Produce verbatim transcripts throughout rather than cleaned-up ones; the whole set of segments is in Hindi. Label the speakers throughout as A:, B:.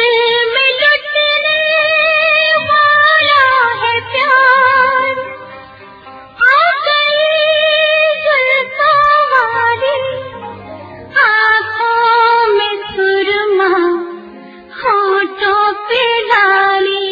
A: में लुटने वाला है प्यार, आ गई जुल्फों वाली, आँखों में सुरमा, होठों पे लाली,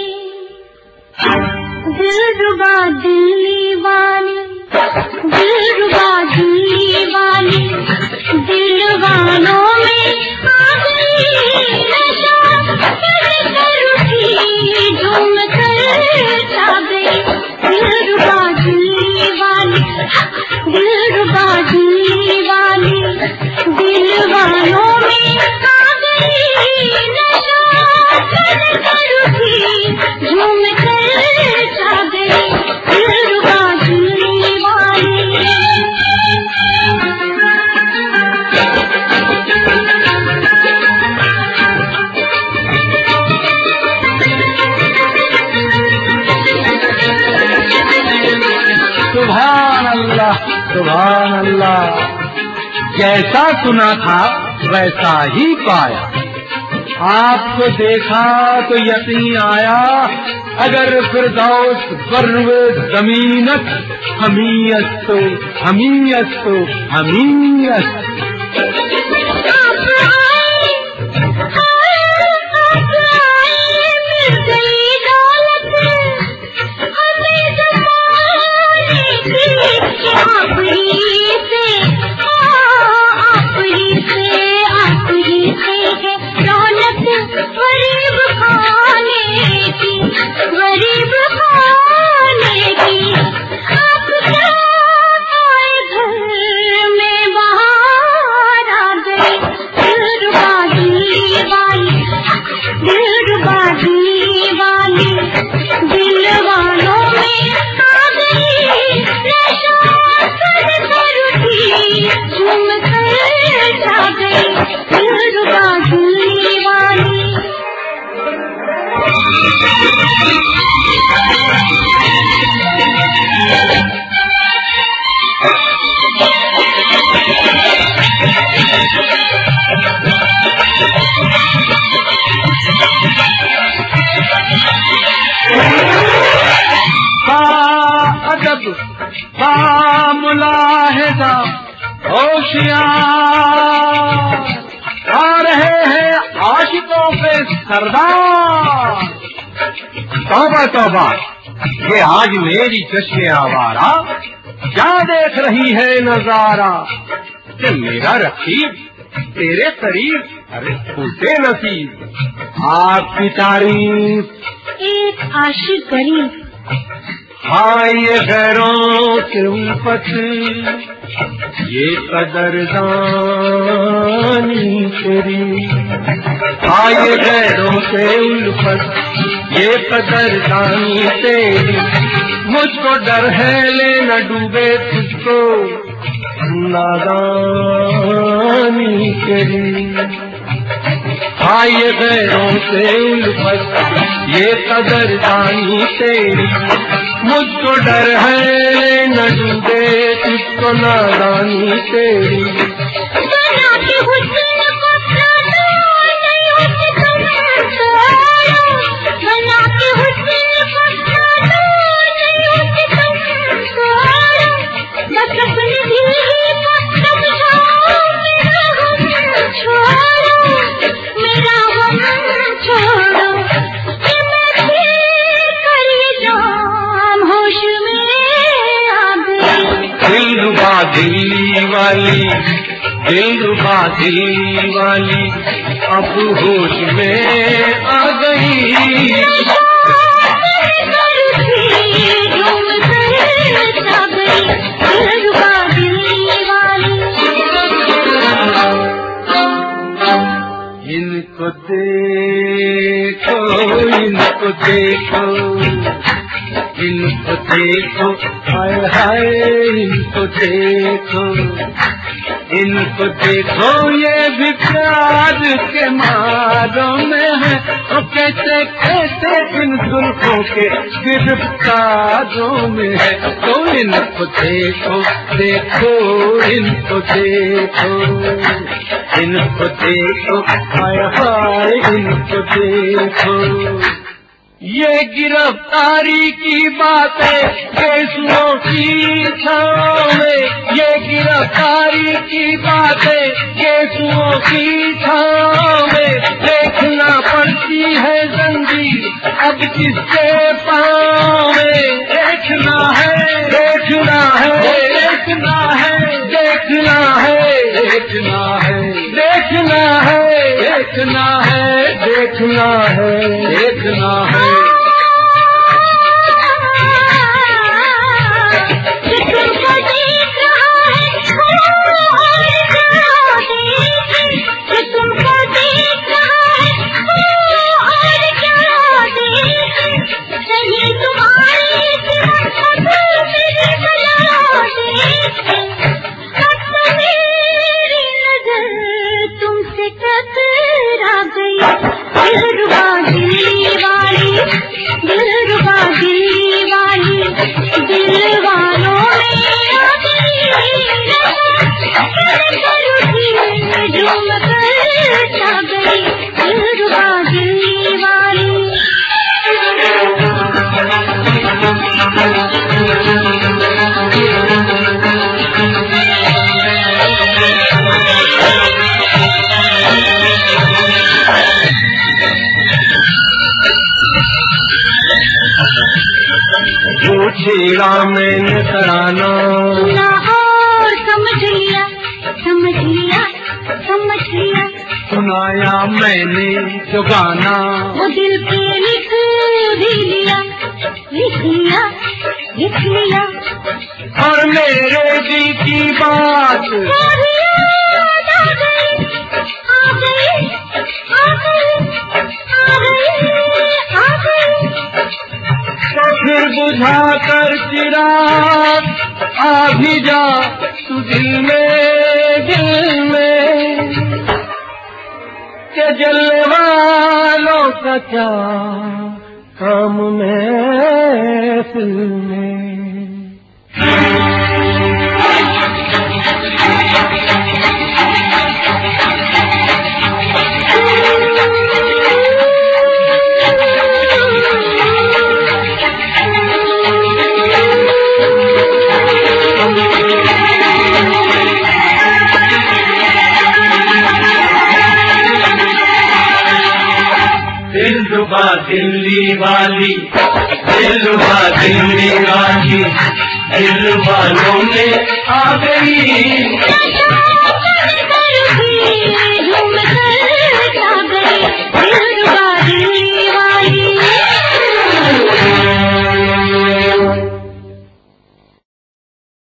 A: दिलरुबा दिलवानी, दिलरुबा दिलवानी, दिलवानों में आ गई नशा, कर उठी झूम कर छा गई, दिलरुबा दिलवानी, दिलरुबा दिलवानी, दिलवानों में आ गई नशा, कर उठी झूम कर छा गई, दिलरुबा दिलवानी।
B: सुभान अल्लाह, सुभान अल्लाह। जैसा सुना था वैसा ही पाया, आपको देखा तो यकीन आया, अगर फिरदौस बर्व ज़मीनत, हमीयत तो हमीयत तो हमीयत।
A: गरीब खाने की आप क्या आए घर में बाहर आ गए, दिलरुबा दिलवानी, दिलरुबा दिलवानी, दिलवानों में आ गई नशा, कर कर उठी झूम कर छा गई, दिलरुबा दिलवानी।
B: अदब बा मुलाहिदा होशियार, आ रहे हैं आशिकों पे सरदार। तौबा तौबा, ये आज मेरी चश्मे आवारा, क्या देख रही है नजारा, कि मेरा रकीब तेरे करीब, अरे फूटे नसीब। आपकी तारीफ
A: एक आशिक गरीब,
B: हाँ ये गैरों के उल्फत, ये कदरदानी तेरी, हाँ ये गैरों से उल्फत, ये कदरदानी तेरी, मुझको डर है ले न डूबे तुझको नादानी तेरी। हाँ ये गैरों से उल्फत, ये कदरदानी तेरी, मुझको डर है न डूबे तुझको नादानी तेरी।
A: बना के हुस्न को सारा नहीं होती संसारा, बना के हुस्न को सारा नहीं होती संसारा, बस अपने दिल ही को समझाओ, मेरा गम छोड़ो, मेरा गम छोड़ो, कि मैं फिर करी जाम होश में आ गई।
B: दिलरुबा दिलवाली, दिलरुबा दिलवाली, अब होश में आ गई। इनको देखो, इनको देखो, इनको देखो, हाय हाय इनको देखो, इनको देखो, ये भी प्यार के मारों में है, और कैसे कैसे इन जुल्फों के गिरफ्तारों में है। तो इनको देखो, देखो, इनको देखो। इनको देखो, हाय हाय इनको देखो। ये गिरफ्तारी की बातें केसुओं की छाँव में, ये गिरफ्तारी की बातें केसुओं की छाँव में, देखना पड़ती है जंजीर अब किसके पाँव में। देखना है देखना है देखना है देखना है देखना है देखना है देखना है देखना है देखना है। छेड़ा मैंने तराना
A: सुना और समझ लिया समझ लिया समझ लिया,
B: सुनाया मैंने जो गाना
A: वो दिल पे लिख भी लिया लिख लिया लिख लिया।
B: और मेरे दिल की बात
A: आ गई आ गई आ गई आ गई आ गई।
B: तो फिर बुझा कर चिराग आ भी जा तू दिल में दिल में, के जलने वालों का क्या काम महफिल में। दिलरुबा दिल्ली वाली दिलरुबा दिल्ली वाली, दिल वालों में आ गई।